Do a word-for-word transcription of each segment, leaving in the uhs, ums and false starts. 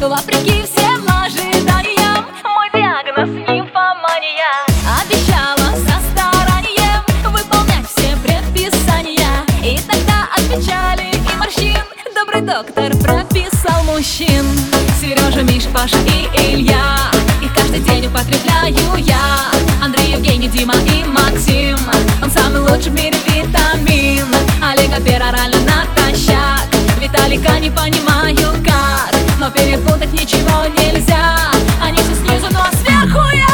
Вопреки всем ожиданиям, мой диагноз нимфомания. Обещала со старанием выполнять все предписания, и тогда от печали и морщин добрый доктор прописал мужчин. Сережа, Миша, Паша и Илья, их каждый день употребляю я. Андрей, Евгений, Дима и Максим, он самый лучший в мире витамин. Олега перорально натощак, Виталика не понимаю как, но перепутать ничего нельзя. Они все снизу, но сверху я.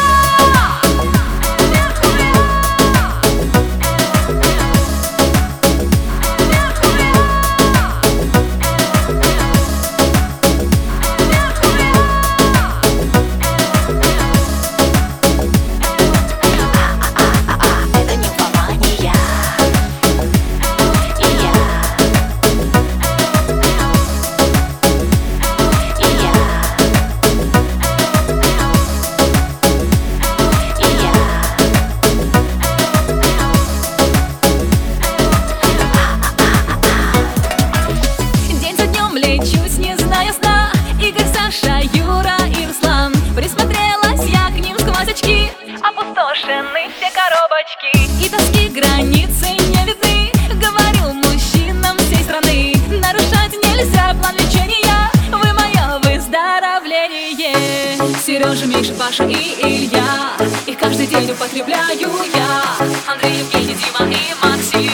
Лечусь, не зная сна. Игорь, Саша, Юра и Руслан. Присмотрелась я к ним сквозь очки, опустошены все коробочки, и тоски границы не видны. Говорю мужчинам всей страны, нарушать нельзя план лечения, вы мое выздоровление. Сережа, Миша, Паша и Илья, их каждый день употребляю я. Андрей, Евгений, Дима и Максим,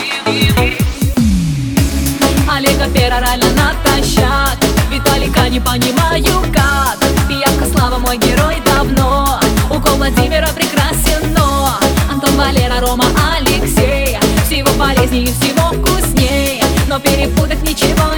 Олега перорально натощак, Виталика не понимаю как. Пиявка Слава мой герой давно, укол Владимира прекрасен, но Антон, Валера, Рома, Алексей всего полезнее, всего вкуснее, но перепутать ничего